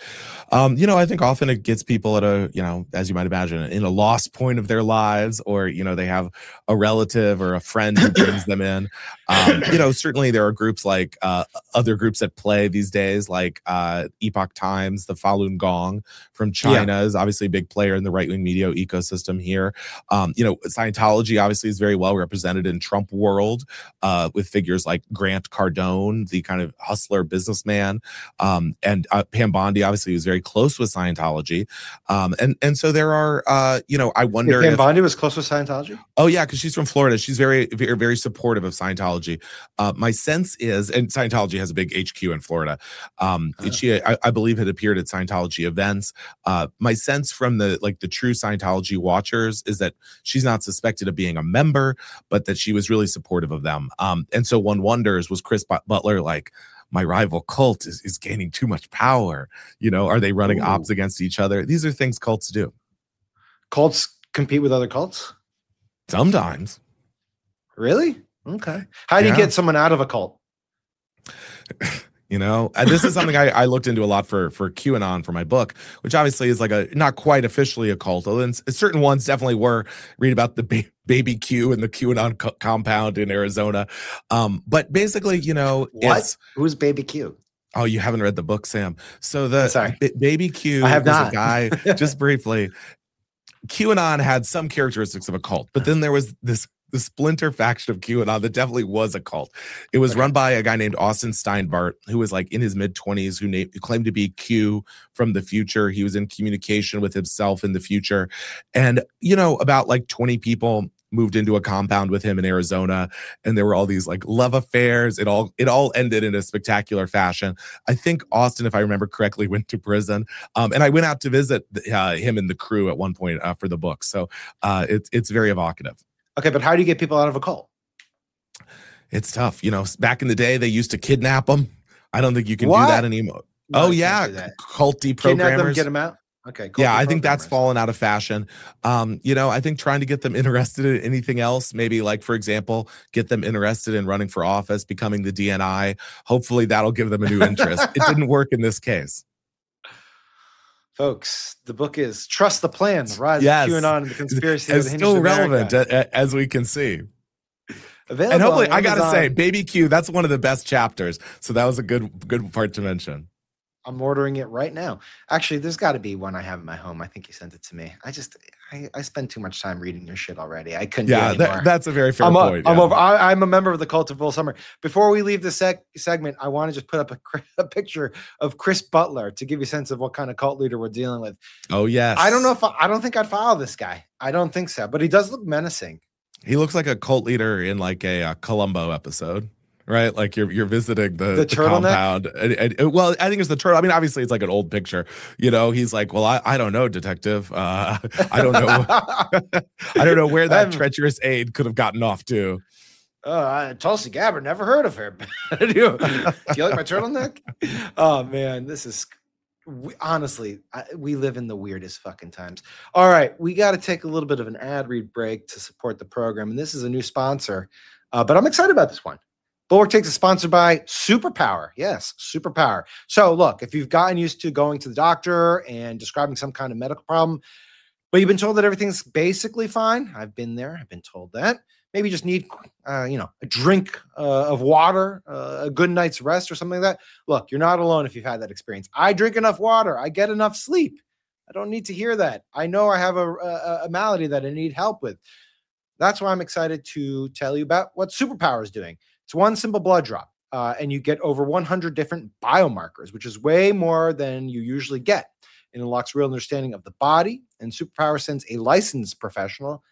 I think often it gets people at a, as you might imagine, in a lost point of their lives, or, they have a relative or a friend who brings them in. Certainly there are groups like other groups at play these days, like Epoch Times, the Falun Gong from China is obviously a big player in the right-wing media ecosystem here. Scientology obviously is very well represented in Trump world with figures like Grant Cardone, the kind of hustler businessman, and Pam Bondi obviously was very close with Scientology. And so there are, I wonder if Pam Bondi was close with Scientology? Oh yeah, because she's from Florida. She's very, very, very supportive of Scientology. My sense is, and Scientology has a big HQ in Florida. She, I believe, had appeared at Scientology events. My sense from the true Scientology watchers is that she's not suspected of being a member, but that she was really supportive of them. And so one wonders, was Chris Butler like, my rival cult is gaining too much power? Are they running ops against each other? These are things cults do. Cults compete with other cults? Sometimes. Really? Okay. How do you get someone out of a cult? And this is something I looked into a lot for QAnon for my book, which obviously is like a not quite officially a cult. And certain ones definitely were. Read about the baby Q and the QAnon compound in Arizona. But basically, what? Who's baby Q? Oh, you haven't read the book, Sam. So the baby Q I have was not. a guy, just briefly. QAnon had some characteristics of a cult, but then there was the splinter faction of QAnon that definitely was a cult. It was run by a guy named Austin Steinbart, who was like in his mid-20s, who claimed to be Q from the future. He was in communication with himself in the future. And, about like 20 people moved into a compound with him in Arizona, and there were all these like love affairs. It all ended in a spectacular fashion. I think Austin, if I remember correctly, went to prison. And I went out to visit him and the crew at one point for the book. So it's very evocative. Okay, but how do you get people out of a cult? It's tough. Back in the day, they used to kidnap them. I don't think you can What? do that anymore. No, Oh, I yeah. can't do that. Culty Kidnap them, programmers. get them out? Okay. Yeah, I think programmers. that's fallen out of fashion. I think trying to get them interested in anything else, maybe like, for example, get them interested in running for office, becoming the DNI. Hopefully that'll give them a new interest. It didn't work in this case. Folks, the book is Trust the Plan, The Rise Yes. of QAnon and the Conspiracy It's That Hinged still America. relevant, as we can see. Available And hopefully, on I got to Amazon. say, Baby Q, that's one of the best chapters. So that was a good part to mention. I'm ordering it right now. Actually, there's got to be one I have in my home. I think you sent it to me. I spend too much time reading your shit already. I couldn't do anymore. That's a very fair I'm point. I'm a member of the Cult of Full Summer. Before we leave the segment, I want to just put up a picture of Chris Butler to give you a sense of what kind of cult leader we're dealing with. Oh, yes. I don't know I don't think I'd follow this guy. I don't think so, but he does look menacing. He looks like a cult leader in like a Columbo episode. Right, like you're visiting the compound. And, well, I think it's the turtle. I mean, obviously, it's like an old picture. He's like, well, I don't know, detective. I don't know. I don't know where that treacherous aide could have gotten off to. Tulsi Gabbard, never heard of her. Do you like my turtleneck? Oh man, this is honestly, we live in the weirdest fucking times. All right, we got to take a little bit of an ad read break to support the program, and this is a new sponsor, but I'm excited about this one. Bulwark Takes is sponsored by Superpower. Yes, Superpower. So look, if you've gotten used to going to the doctor and describing some kind of medical problem, but you've been told that everything's basically fine. I've been there. I've been told that. Maybe you just need, a drink of water, a good night's rest or something like that. Look, you're not alone if you've had that experience. I drink enough water. I get enough sleep. I don't need to hear that. I know I have a malady that I need help with. That's why I'm excited to tell you about what Superpower is doing. It's one simple blood drop, and you get over 100 different biomarkers, which is way more than you usually get. It unlocks real understanding of the body, and Superpower sends a licensed professional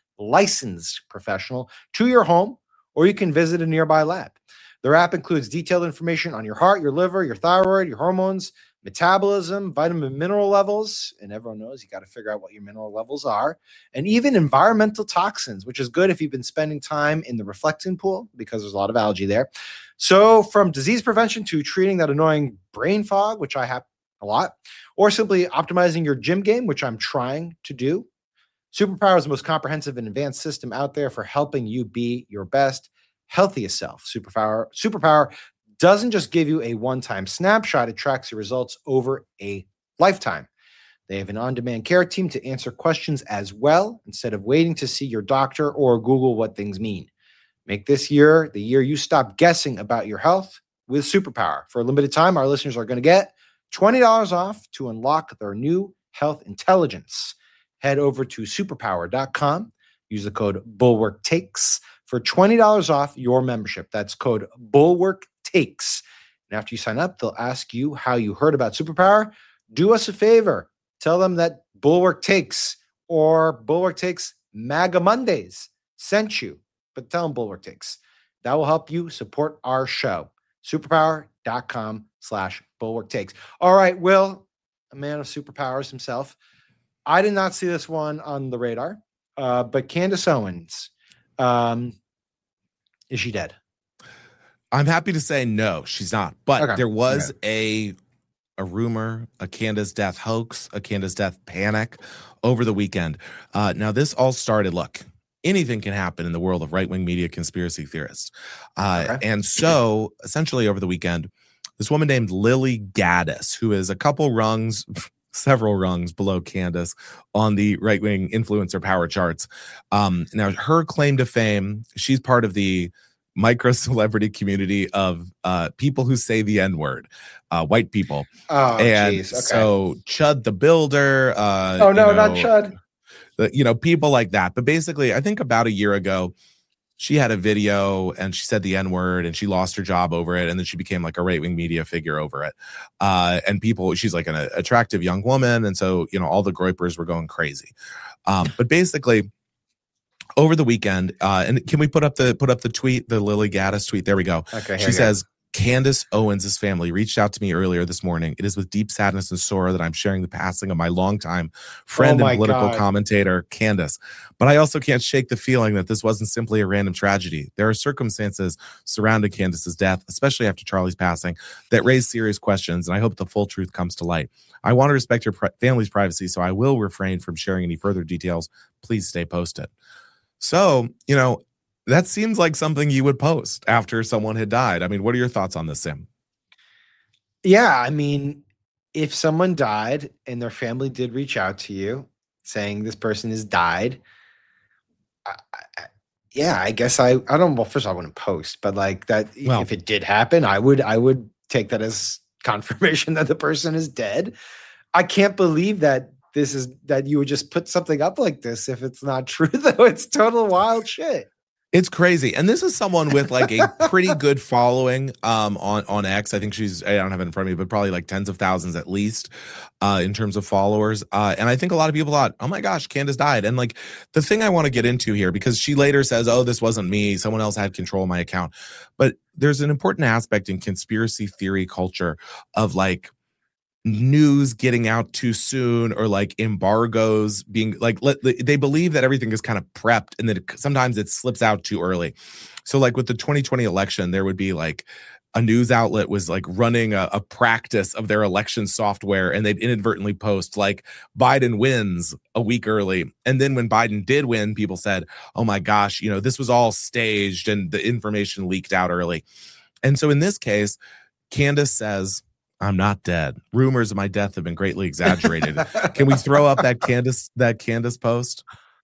to your home, or you can visit a nearby lab. Their app includes detailed information on your heart, your liver, your thyroid, your hormones, metabolism, vitamin mineral levels, and everyone knows you got to figure out what your mineral levels are, and even environmental toxins, which is good if you've been spending time in the reflecting pool because there's a lot of algae there. So from disease prevention to treating that annoying brain fog, which I have a lot, or simply optimizing your gym game, which I'm trying to do, Superpower is the most comprehensive and advanced system out there for helping you be your best, healthiest self. Superpower doesn't just give you a one-time snapshot, it tracks your results over a lifetime. They have an on-demand care team to answer questions as well, instead of waiting to see your doctor or Google what things mean. Make this year the year you stop guessing about your health with Superpower. For a limited time, our listeners are going to get $20 off to unlock their new health intelligence. Head over to superpower.com. Use the code BulwarkTakes for $20 off your membership. That's code BulwarkTakes. And after you sign up, they'll ask you how you heard about Superpower. Do us a favor. Tell them that Bulwark Takes or Bulwark Takes MAGA Mondays sent you. But tell them Bulwark Takes. That will help you support our show. Superpower.com/Bulwark Takes. All right, Will, a man of superpowers himself. I did not see this one on the radar, but Candace Owens, is she dead? I'm happy to say no, she's not. But Okay. there was a rumor, a Candace death hoax, a Candace death panic over the weekend. Now, this all started, look, anything can happen in the world of right-wing media conspiracy theorists. And so, essentially, over the weekend, this woman named Lily Gaddis, who is a couple rungs, several rungs below Candace on the right-wing influencer power charts. Now, her claim to fame, she's part of the micro-celebrity community of people who say the N-word, white people. Oh, and geez. Okay. So Chud the Builder. Oh, no, not Chud. People like that. But basically, I think about a year ago, she had a video and she said the N-word and she lost her job over it. And then she became like a right-wing media figure over it. And she's like an attractive young woman. And so, all the groypers were going crazy. But basically, over the weekend, and can we put up the tweet, the Lily Gaddis tweet? There we go. Okay. She says, Candace Owens' family reached out to me earlier this morning. It is with deep sadness and sorrow that I'm sharing the passing of my longtime friend and political commentator, Candace. But I also can't shake the feeling that this wasn't simply a random tragedy. There are circumstances surrounding Candace's death, especially after Charlie's passing, that raise serious questions, and I hope the full truth comes to light. I want to respect your family's privacy, so I will refrain from sharing any further details. Please stay posted. So, that seems like something you would post after someone had died. I mean, what are your thoughts on this, Sim? Yeah, I mean, if someone died and their family did reach out to you saying this person has died, I guess I don't. Well, first of all, I wouldn't post, but like that, if it did happen, I would take that as confirmation that the person is dead. I can't believe that you would just put something up like this if it's not true, though. It's total wild shit. It's crazy. And this is someone with like a pretty good following on X. I think I don't have it in front of me, but probably like tens of thousands at least in terms of followers. And I think a lot of people thought, oh my gosh, Candace died. And like the thing I want to get into here, because she later says, oh, this wasn't me. Someone else had control of my account. But there's an important aspect in conspiracy theory culture of like news getting out too soon, or like embargoes being like, they believe that everything is kind of prepped and that sometimes it slips out too early. So like with the 2020 election, there would be like a news outlet was like running a practice of their election software, and they'd inadvertently post like Biden wins a week early. And then when Biden did win, people said, oh my gosh, this was all staged and the information leaked out early. And so in this case, Candace says, I'm not dead. Rumors of my death have been greatly exaggerated. Can we throw up that Candace post?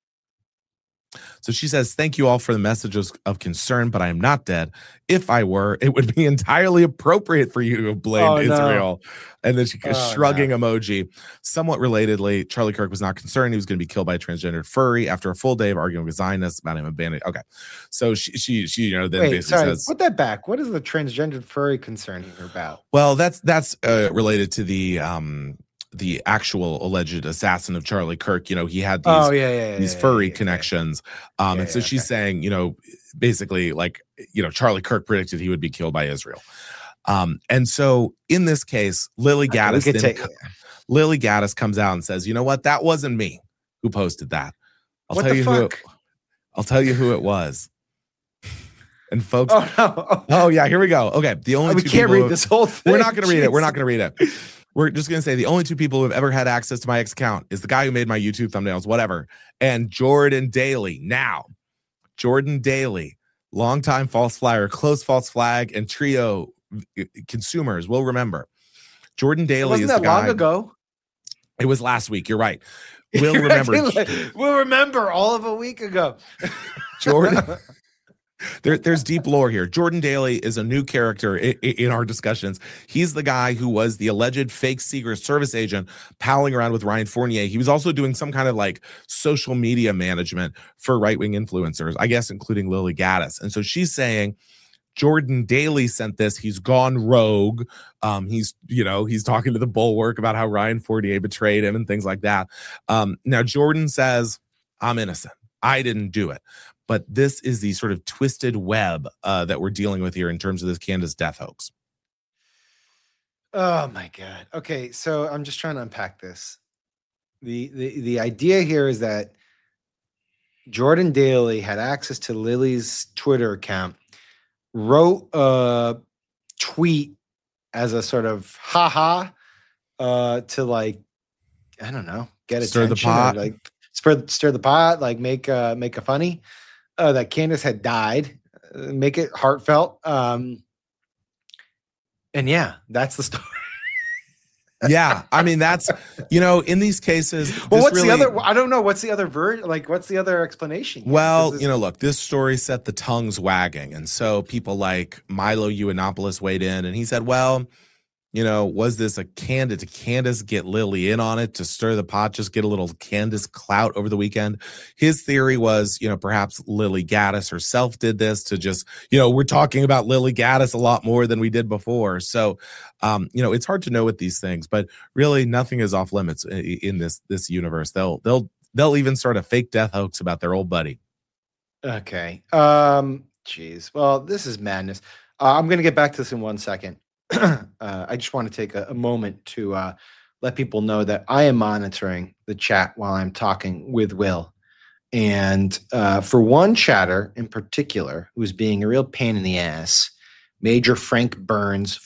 So she says, thank you all for the messages of concern, but I am not dead. If I were, it would be entirely appropriate for you to have blamed Israel. And then she shrugging emoji. Somewhat relatedly, Charlie Kirk was not concerned he was going to be killed by a transgendered furry after a full day of arguing with Zionists about him abandoning. Okay. So she then basically says, put that back. What is the transgendered furry concerning her about? Well, that's related to the actual alleged assassin of Charlie Kirk. He had these furry connections. And so she's saying, basically like, Charlie Kirk predicted he would be killed by Israel. And so in this case, Lily Gaddis comes out and says, you know what? That wasn't me who posted that. I'll tell you who it was. And folks, yeah, here we go. Okay. The only we can't read this whole thing. We're not going to read it. We're just going to say the only two people who have ever had access to my X account is the guy who made my YouTube thumbnails, whatever, and Jordan Daly. Now, Jordan Daly, longtime false flyer, close false flag, and Trio consumers will remember. Jordan Daly is the guy. Long ago? It was last week. You're right. We'll remember. We'll remember all of a week ago. Jordan. There's deep lore here. Jordan Daly is a new character in our discussions. He's the guy who was the alleged fake Secret Service agent palling around with Ryan Fournier. He was also doing some kind of like social media management for right-wing influencers, I guess, including Lily Gaddis. And so she's saying Jordan Daly sent this. He's gone rogue. He's talking to the Bulwark about how Ryan Fournier betrayed him and things like that. Now, Jordan says, I'm innocent. I didn't do it. But this is the sort of twisted web that we're dealing with here in terms of this Candace death hoax. Oh my God. Okay, so I'm just trying to unpack this. The idea here is that Jordan Daly had access to Lily's Twitter account, wrote a tweet as a sort of to like, I don't know, get attention, stir the pot, or like stir the pot, like make a funny. That Candace had died, make it heartfelt. And yeah, that's the story. Yeah, I mean that's in these cases. Well, what's the other? I don't know. What's the other version? Like, what's the other explanation? Well, look, this story set the tongues wagging, and so people like Milo Yiannopoulos weighed in, and he said, "Well, was this a Candace? Did Candace get Lily in on it to stir the pot, just get a little Candace clout over the weekend?" His theory was, perhaps Lily Gaddis herself did this to just, we're talking about Lily Gaddis a lot more than we did before. So, it's hard to know with these things, but really nothing is off limits in this universe. They'll even start a fake death hoax about their old buddy. Okay. Geez. Well, this is madness. I'm going to get back to this in 1 second. I just want to take a moment to let people know that I am monitoring the chat while I'm talking with Will. And for one chatter in particular, who's being a real pain in the ass, Major Frank Burns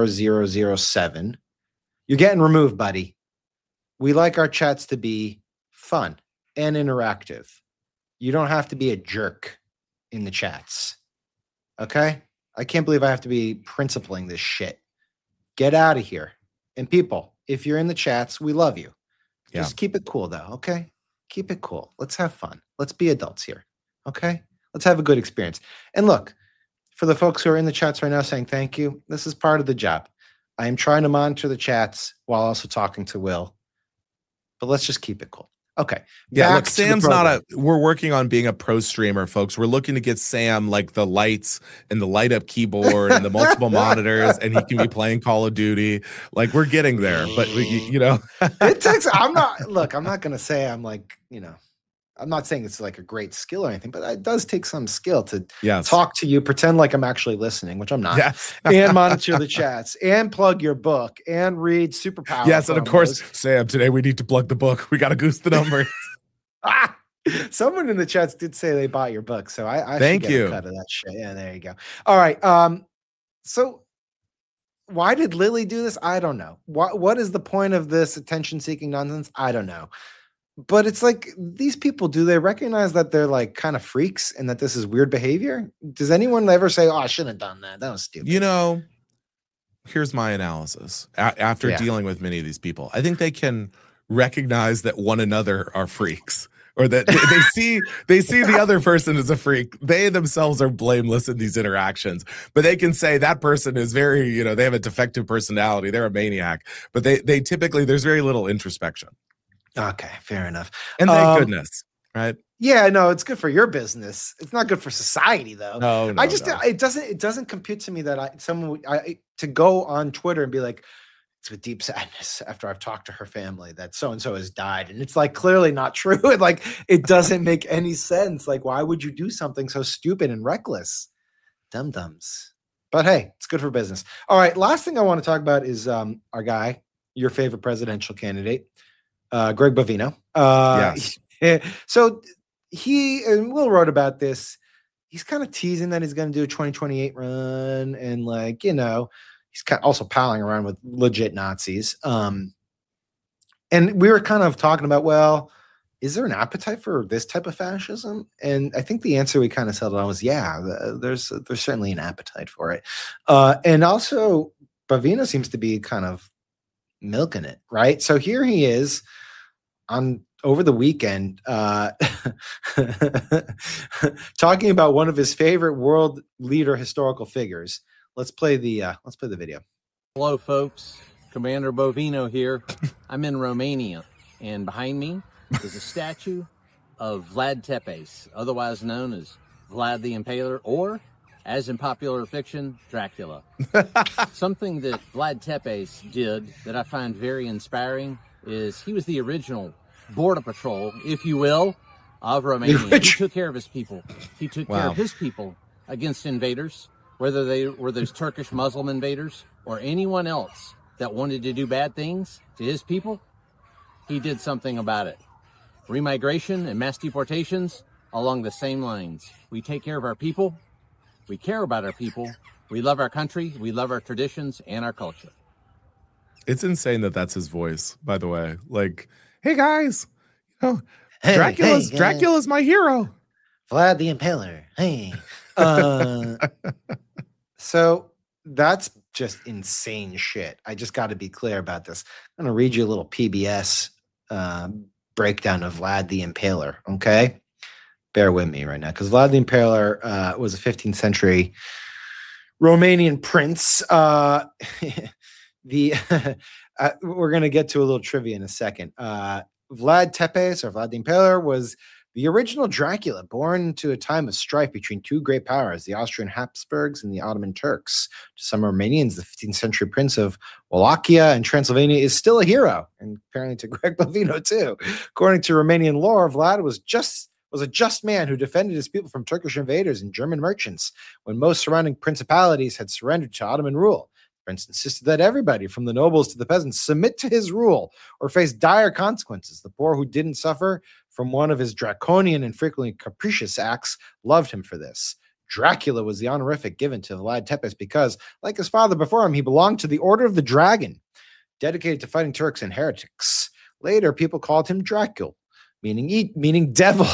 4007, you're getting removed, buddy. We like our chats to be fun and interactive. You don't have to be a jerk in the chats. Okay? I can't believe I have to be principling this shit. Get out of here. And people, if you're in the chats, we love you. Yeah. Just keep it cool, though, okay? Keep it cool. Let's have fun. Let's be adults here, okay? Let's have a good experience. And look, for the folks who are in the chats right now saying thank you, this is part of the job. I am trying to monitor the chats while also talking to Will. But let's just keep it cool. Okay. Yeah, look, Sam's we're working on being a pro streamer, folks. We're looking to get Sam like the lights and the light up keyboard and the multiple monitors, and he can be playing Call of Duty. Like, we're getting there, but it takes, I'm not going to say I'm like, I'm not saying it's like a great skill or anything, but it does take some skill to talk to you, pretend like I'm actually listening, which I'm not, and monitor the chats and plug your book and read superpower. Yes, and of course, Sam, today we need to plug the book. We got to goose the numbers. Someone in the chats did say they bought your book, so I thank should get you. a cut of that shit. Yeah, there you go. All right. So why did Lily do this? I don't know. What is the point of this attention-seeking nonsense? I don't know. But it's like, these people, do they recognize that they're like kind of freaks and that this is weird behavior? Does anyone ever say, "Oh, I shouldn't have done that. That was stupid"? Here's my analysis. After dealing with many of these people, I think they can recognize that one another are freaks, or that they see the other person as a freak. They themselves are blameless in these interactions, but they can say that person is very, they have a defective personality. They're a maniac, but they typically, there's very little introspection. Okay, fair enough. And thank goodness, right? Yeah, no, it's good for your business. It's not good for society, though. No, it doesn't compute to me that to go on Twitter and be like, it's with deep sadness after I've talked to her family that so and so has died, and it's like clearly not true. Like, it doesn't make any sense. Like, why would you do something so stupid and reckless? Dum-dums. But hey, it's good for business. All right, last thing I want to talk about is our guy, your favorite presidential candidate, Greg Bovino. Yes. So and Will wrote about this. He's kind of teasing that he's going to do a 2028 run, and he's also palling around with legit Nazis. And we were kind of talking about, well, is there an appetite for this type of fascism? And I think the answer we kind of settled on was, yeah, there's certainly an appetite for it. And also, Bovino seems to be kind of milking it, right? So here he is over the weekend talking about one of his favorite world leader historical figures. Let's play the video. Hello, folks. Commander Bovino here. I'm in Romania, and behind me is a statue of Vlad Tepes, otherwise known as Vlad the Impaler, or, as in popular fiction, Dracula. Something that Vlad Tepes did that I find very inspiring is he was the original border patrol, if you will, of Romania. He took care of his people. He took care of his people against invaders, whether they were those Turkish Muslim invaders or anyone else that wanted to do bad things to his people. He did something about it. Remigration and mass deportations along the same lines. We take care of our people. We care about our people. We love our country. We love our traditions and our culture. It's insane that that's his voice, by the way. Like, hey guys, Dracula's my hero. Vlad the Impaler. Hey. So that's just insane shit. I just got to be clear about this. I'm going to read you a little PBS breakdown of Vlad the Impaler, okay? Bear with me right now, because Vlad the Impaler was a 15th century Romanian prince. We're going to get to a little trivia in a second. Vlad Tepes, or Vlad the Impaler, was the original Dracula, born into a time of strife between two great powers, the Austrian Habsburgs and the Ottoman Turks. To some Romanians, the 15th century prince of Wallachia and Transylvania is still a hero, and apparently to Greg Bovino too. According to Romanian lore, Vlad was a just man who defended his people from Turkish invaders and German merchants when most surrounding principalities had surrendered to Ottoman rule. The prince insisted that everybody, from the nobles to the peasants, submit to his rule or face dire consequences. The poor who didn't suffer from one of his draconian and frequently capricious acts loved him for this. Dracula was the honorific given to Vlad Tepes because, like his father before him, he belonged to the Order of the Dragon, dedicated to fighting Turks and heretics. Later, people called him Dracul, meaning devil,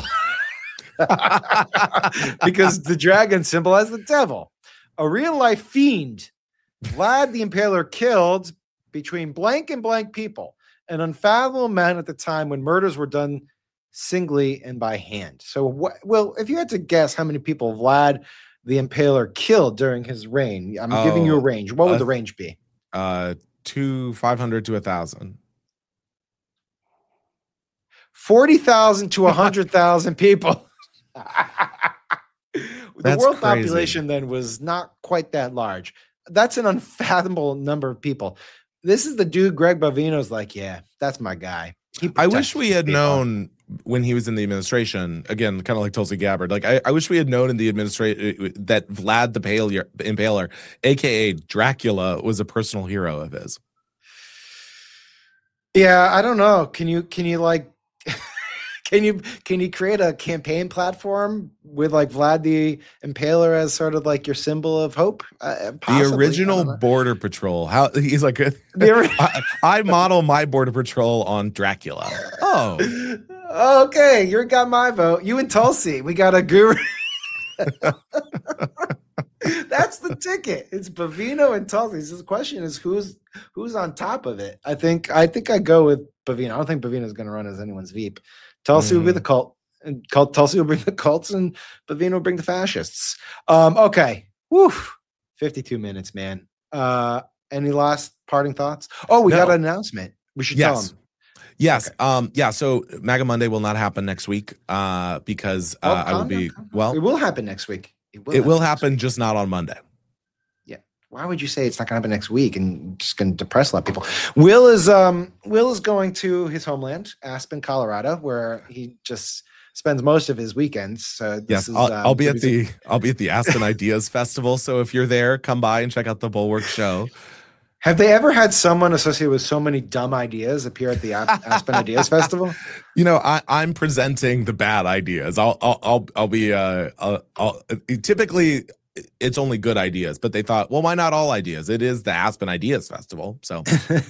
because the dragon symbolized the devil. A real-life fiend, Vlad the Impaler killed between blank and blank people, an unfathomable amount at the time when murders were done singly and by hand. So, if you had to guess how many people Vlad the Impaler killed during his reign, I'm giving you a range. What would the range be? 500 to 1,000. 40,000 to 100,000 people. The world crazy. population then was not quite that large. That's an unfathomable number of people. This is the dude Greg Bovino's like, yeah, that's my guy. I wish we had known when he was in the administration, again, kind of like Tulsi Gabbard. Like, I wish we had known in the administration that Vlad the Impaler, aka Dracula, was a personal hero of his. Yeah, I don't know. Can you like can you create a campaign platform with like Vlad the Impaler as sort of like your symbol of hope? Possibly. The original Border Patrol. How he's like, I model my Border Patrol on Dracula. Oh, okay. You got my vote. You and Tulsi. We got a guru. That's the ticket. It's Bovino and Tulsi. So the question is who's on top of it. I think I go with Bovino. I don't think Bovino's going to run as anyone's Veep. Tulsi will be the cult, and Tulsi will bring the cults, and Bovino will bring the fascists. Okay. Woo. 52 minutes, man. Any last parting thoughts? Oh, we got an announcement. We should tell them. Yes. Okay. So MAGA Monday will not happen next week because I will be well. It will happen next week. It will happen, just not on Monday. Yeah. Why would you say it's not going to happen next week and just going to depress a lot of people? Will is going to his homeland, Aspen, Colorado, where he just spends most of his weekends. So I'll be at the Aspen Ideas Festival. So if you're there, come by and check out the Bulwark show. Have they ever had someone associated with so many dumb ideas appear at the Aspen Ideas Festival? You know, I'm presenting the bad ideas. I'll be typically it's only good ideas, but they thought, well, why not all ideas? It is the Aspen Ideas Festival, so.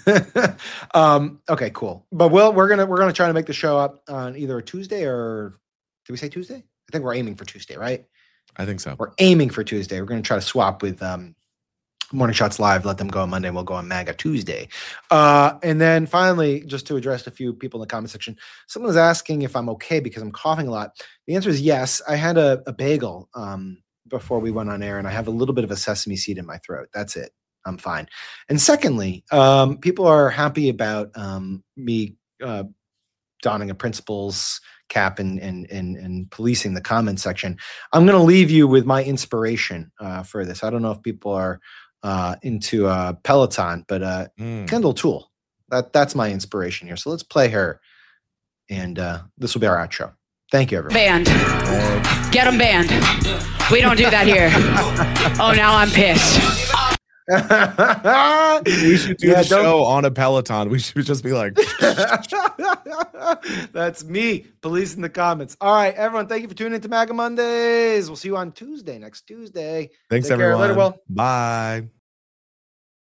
Okay, cool. But we're gonna try to make the show up on either a Tuesday or did we say Tuesday? I think we're aiming for Tuesday, right? I think so. We're aiming for Tuesday. We're gonna try to swap with Morning Shots Live, let them go on Monday, and we'll go on MAGA Tuesday. And then finally, just to address a few people in the comment section, someone was asking if I'm okay because I'm coughing a lot. The answer is yes. I had a bagel before we went on air, and I have a little bit of a sesame seed in my throat. That's it. I'm fine. And secondly, people are happy about me donning a principal's cap and policing the comment section. I'm going to leave you with my inspiration for this. I don't know if people are into Peloton, but Kendall Toole, that's my inspiration here. So let's play her, and this will be our outro. Thank you, everyone. Banned. Get them banned. We don't do that here. Oh, now I'm pissed. We should do the show on a Peloton. We should just be like, that's me policing the comments. All right, everyone, thank you for tuning into MAGA Mondays. We'll see you on next Tuesday. Thanks, Take care. everyone. Later, Will. Bye.